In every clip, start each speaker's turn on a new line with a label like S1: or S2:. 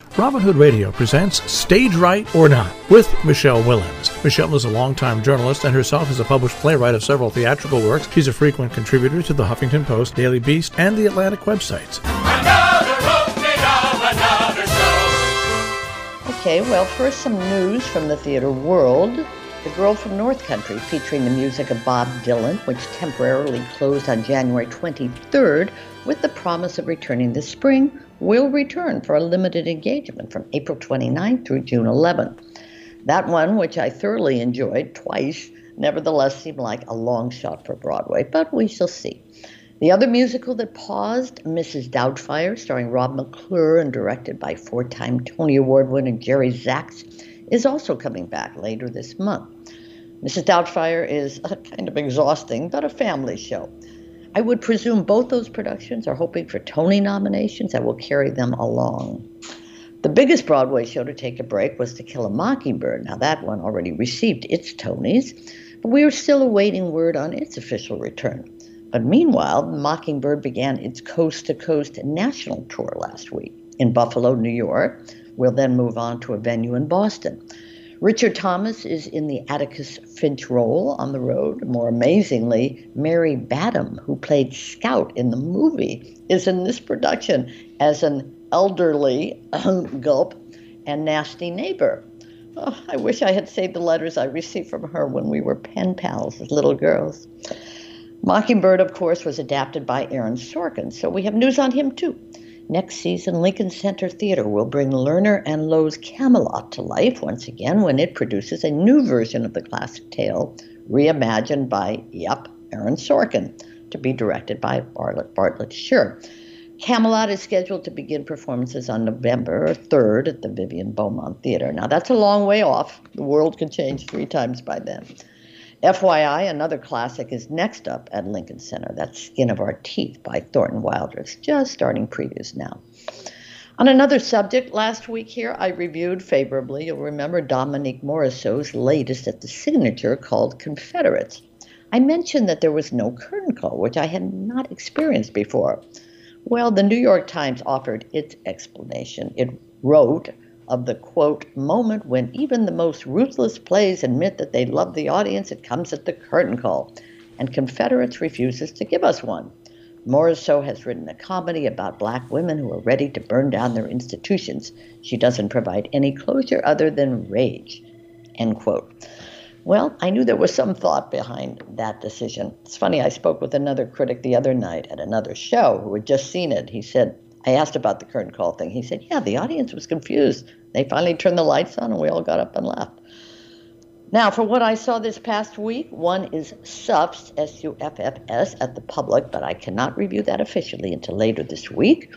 S1: Robin Hood Radio presents Stage Right or Not with Michelle Willens. Michelle is a longtime journalist and herself is a published playwright of several theatrical works. She's a frequent contributor to the Huffington Post, Daily Beast, and the Atlantic websites.
S2: Another opening of another show.
S3: Okay, well, first some news from the theater world. The Girl from North Country, featuring the music of Bob Dylan, which temporarily closed on January 23rd, with the promise of returning this spring, will return for a limited engagement from April 29th through June 11th. That one, which I thoroughly enjoyed twice, nevertheless seemed like a long shot for Broadway, but we shall see. The other musical that paused, Mrs. Doubtfire, starring Rob McClure and directed by four-time Tony Award winner Jerry Zaks, is also coming back later this month. Mrs. Doubtfire is kind of exhausting, but a family show. I would presume both those productions are hoping for Tony nominations that will carry them along. The biggest Broadway show to take a break was To Kill a Mockingbird. Now that one already received its Tonys, but we are still awaiting word on its official return. But meanwhile, Mockingbird began its coast-to-coast national tour last week in Buffalo, New York. We'll then move on to a venue in Boston. Richard Thomas is in the Atticus Finch role on the road. More amazingly, Mary Badham, who played Scout in the movie, is in this production as an elderly gulp and nasty neighbor. Oh, I wish I had saved the letters I received from her when we were pen pals as little girls. Mockingbird, of course, was adapted by Aaron Sorkin, so we have news on him too. Next season, Lincoln Center Theater will bring Lerner and Loewe's Camelot to life once again when it produces a new version of the classic tale, reimagined by, Aaron Sorkin, to be directed by Bartlett Sher. Camelot is scheduled to begin performances on November 3rd at the Vivian Beaumont Theater. Now, that's a long way off. The world could change 3 times by then. FYI, another classic is next up at Lincoln Center. That's Skin of Our Teeth by Thornton Wilder. It's just starting previews now. On another subject, last week here, I reviewed favorably, you'll remember, Dominique Morisseau's latest at the Signature called Confederates. I mentioned that there was no curtain call, which I had not experienced before. Well, the New York Times offered its explanation. It wrote of the, quote, moment when even the most ruthless plays admit that they love the audience, it comes at the curtain call, and Confederates refuses to give us one. Morisseau has written a comedy about black women who are ready to burn down their institutions. She doesn't provide any closure other than rage, end quote. Well, I knew there was some thought behind that decision. It's funny, I spoke with another critic the other night at another show who had just seen it. He said, I asked about the curtain call thing. He said, yeah, the audience was confused. They finally turned the lights on and we all got up and left. Now, for what I saw this past week, one is Suffs, S-U-F-F-S, at the Public, but I cannot review that officially until later this week.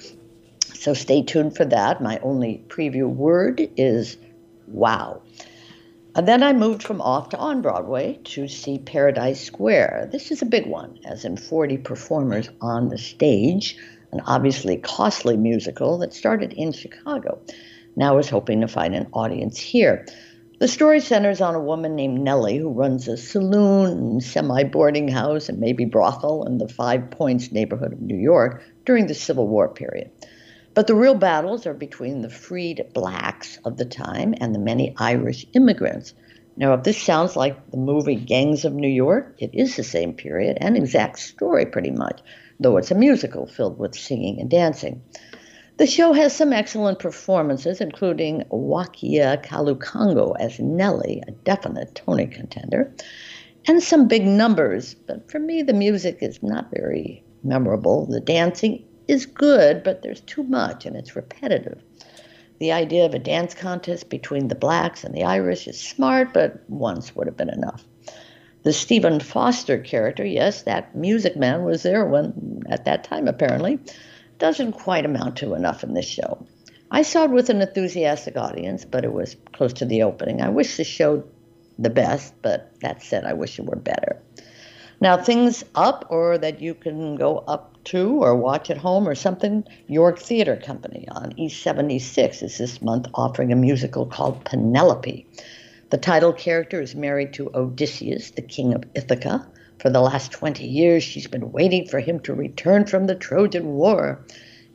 S3: So stay tuned for that. My only preview word is wow. And then I moved from off to on Broadway to see Paradise Square. This is a big one, as in 40 performers on the stage, an obviously costly musical that started in Chicago. Now is hoping to find an audience here. The story centers on a woman named Nellie who runs a saloon, semi-boarding house, and maybe brothel in the Five Points neighborhood of New York during the Civil War period. But the real battles are between the freed blacks of the time and the many Irish immigrants. Now, if this sounds like the movie Gangs of New York, it is the same period and exact story pretty much, though it's a musical filled with singing and dancing. The show has some excellent performances, including Wakia Kalukango as Nellie, a definite Tony contender, and some big numbers. But for me, the music is not very memorable. The dancing is good, but there's too much, and it's repetitive. The idea of a dance contest between the blacks and the Irish is smart, but once would have been enough. The Stephen Foster character, yes, that music man was there when at that time apparently, doesn't quite amount to enough in this show. I saw it with an enthusiastic audience, but it was close to the opening. I wish the show the best, but that said, I wish it were better. Now, things up or that you can go up to or watch at home or something, York Theater Company on East 76 is this month offering a musical called Penelope. The title character is married to Odysseus, the king of Ithaca. For the last 20 years, she's been waiting for him to return from the Trojan War.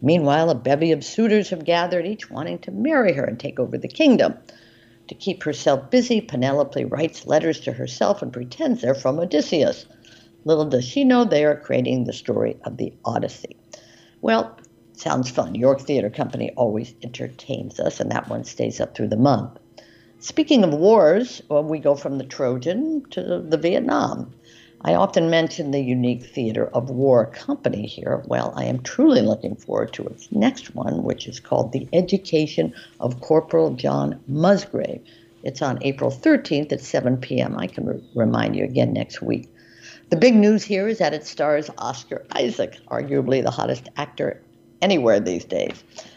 S3: Meanwhile, a bevy of suitors have gathered, each wanting to marry her and take over the kingdom. To keep herself busy, Penelope writes letters to herself and pretends they're from Odysseus. Little does she know they are creating the story of the Odyssey. Well, sounds fun. York Theatre Company always entertains us, and that one stays up through the month. Speaking of wars, well, we go from the Trojan to the Vietnam. I often mention the unique theater of war company here. Well, I am truly looking forward to its next one, which is called The Education of Corporal John Musgrave. It's on April 13th at 7 p.m. I can remind you again next week. The big news here is that it stars Oscar Isaac, arguably the hottest actor anywhere these days.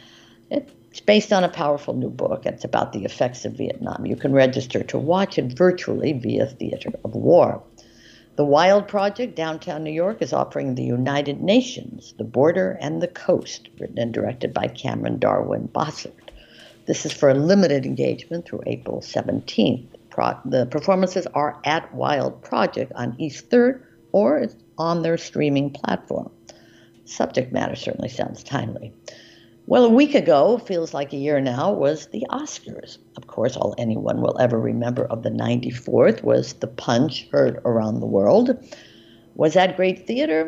S3: It's based on a powerful new book. It's about the effects of Vietnam. You can register to watch it virtually via Theater of War. The Wild Project, downtown New York, is offering the United Nations, the Border and the Coast, written and directed by Cameron Darwin Bossert. This is for a limited engagement through April 17th. The performances are at Wild Project on East 3rd or it's on their streaming platform. Subject matter certainly sounds timely. Well, a week ago, feels like a year now, was the Oscars. Of course, all anyone will ever remember of the 94th was The Punch, heard around the world. Was that great theater?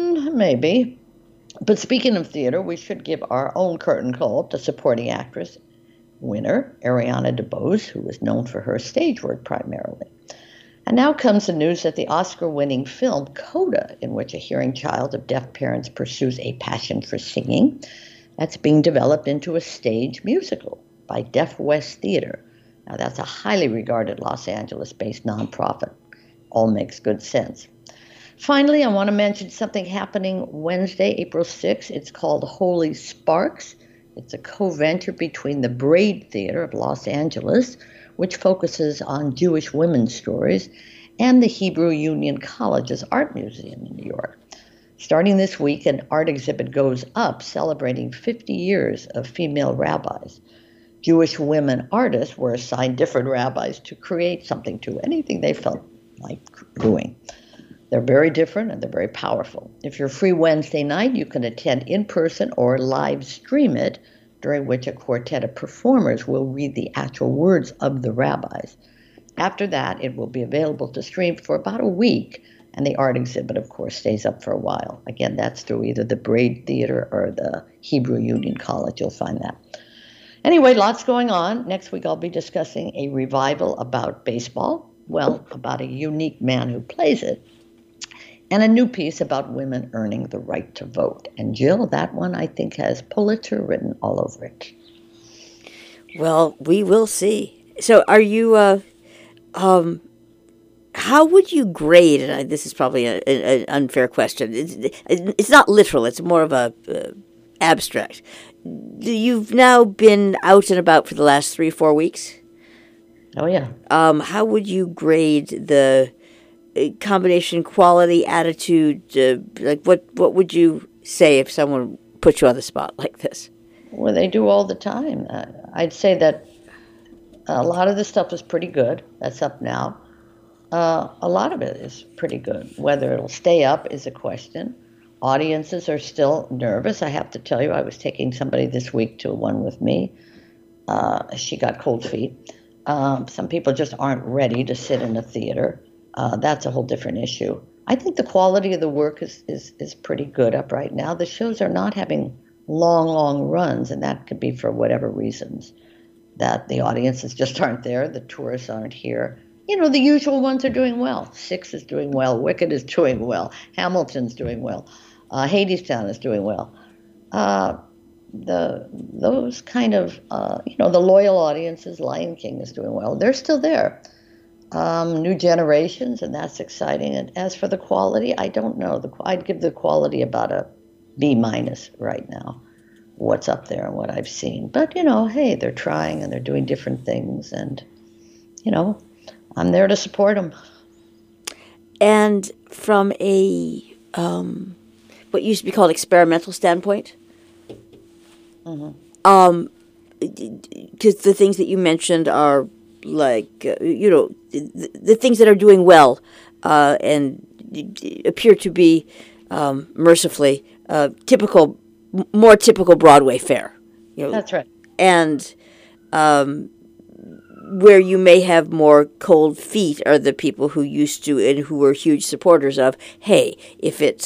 S3: Maybe. But speaking of theater, we should give our own curtain call to supporting actress winner Ariana DeBose, who was known for her stage work primarily. And now comes the news that the Oscar-winning film Coda, in which a hearing child of deaf parents pursues a passion for singing, that's being developed into a stage musical by Deaf West Theater. Now, that's a highly regarded Los Angeles-based nonprofit. All makes good sense. Finally, I want to mention something happening Wednesday, April 6th. It's called Holy Sparks. It's a co-venture between the Braid Theater of Los Angeles, which focuses on Jewish women's stories, and the Hebrew Union College's Art Museum in New York. Starting this week, an art exhibit goes up celebrating 50 years of female rabbis. Jewish women artists were assigned different rabbis to create something to anything they felt like doing. They're very different and they're very powerful. If you're free Wednesday night, you can attend in person or live stream it, during which a quartet of performers will read the actual words of the rabbis. After that, it will be available to stream for about a week, and the art exhibit, of course, stays up for a while. Again, that's through either the Braid Theater or the Hebrew Union College. You'll find that. Anyway, lots going on. Next week, I'll be discussing a revival about baseball, well, about a unique man who plays it, and a new piece about women earning the right to vote. And Jill, that one I think has Pulitzer written all over it.
S4: Well, we will see. So are you, how would you grade, and this is probably an unfair question, it's not literal, it's more of a abstract. You've now been out and about for the last 3-4 weeks?
S3: Oh, yeah.
S4: How would you grade the combination quality, attitude, like what would you say if someone put you on the spot like this?
S3: Well, they do all the time. I'd say that a lot of the stuff is pretty good. That's up now. A lot of it is pretty good. Whether it'll stay up is a question. Audiences are still nervous. I have to tell you, I was taking somebody this week to one with me. She got cold feet. Some people just aren't ready to sit in a theater. That's a whole different issue. I think the quality of the work is pretty good up right now. The shows are not having long runs, and that could be for whatever reasons. That the audiences just aren't there, the tourists aren't here. You know, the usual ones are doing well. Six is doing well, Wicked is doing well, Hamilton's doing well, Hadestown is doing well. Those kind of, the loyal audiences, Lion King is doing well. They're still there. New generations, and that's exciting. And as for the quality, I don't know. I'd give the quality about a B- right now, what's up there and what I've seen. But, hey, they're trying and they're doing different things. And, I'm there to support them.
S4: And from a, what used to be called experimental standpoint, because the things that you mentioned are like, the things that are doing well and appear to be mercifully typical more typical Broadway fare.
S3: That's right.
S4: And where you may have more cold feet are the people who used to and who were huge supporters of, hey, if it's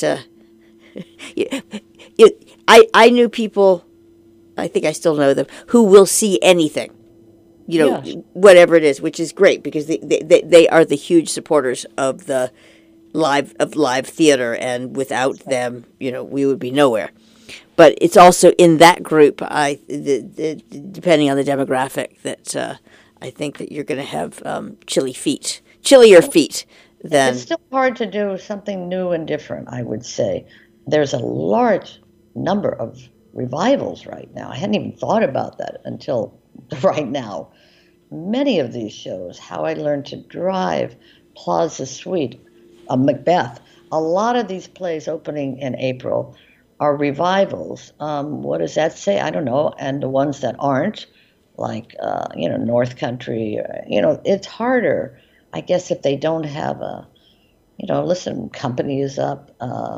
S4: I knew people, I think I still know them, who will see anything, whatever it is, which is great because they are the huge supporters of the live theater, and without them, we would be nowhere. But it's also in that group, depending on the demographic, that I think that you're going to have chillier feet than.
S3: It's still hard to do something new and different, I would say. There's a large number of revivals right now. I hadn't even thought about that until right now. Many of these shows, How I Learned to Drive, Plaza Suite, Macbeth, a lot of these plays opening in April are revivals. What does that say? I don't know. And the ones that aren't, like, North Country, it's harder, I guess, if they don't have Company is up.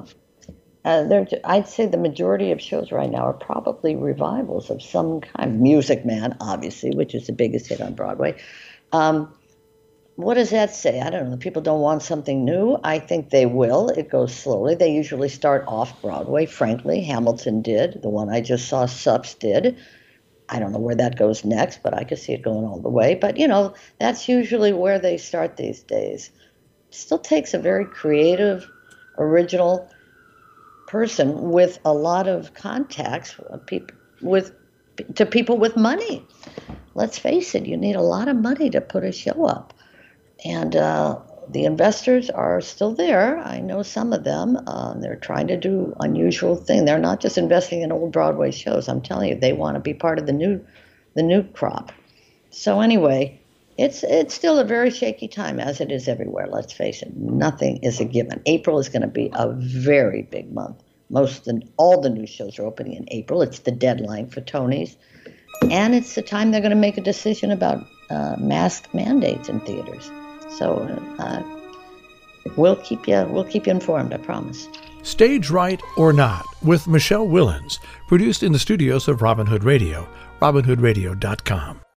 S3: I'd say the majority of shows right now are probably revivals of some kind. Music Man, obviously, which is the biggest hit on Broadway. What does that say? I don't know. People don't want something new. I think they will. It goes slowly. They usually start off Broadway, frankly. Hamilton did. The one I just saw, Sups, did. I don't know where that goes next, but I could see it going all the way. But, that's usually where they start these days. It still takes a very creative, original person with a lot of contacts to people with money. Let's face it, you need a lot of money to put a show up. And the investors are still there. I know some of them. They're trying to do unusual things. They're not just investing in old Broadway shows. I'm telling you, they want to be part of the new crop. So anyway, it's still a very shaky time, as it is everywhere. Let's face it. Nothing is a given. April is going to be a very big month. All the new shows are opening in April. It's the deadline for Tonys. And it's the time they're going to make a decision about mask mandates in theaters. So we'll keep you informed, I promise.
S1: Stage Right or Not with Michelle Willens, produced in the studios of Robin Hood Radio, robinhoodradio.com.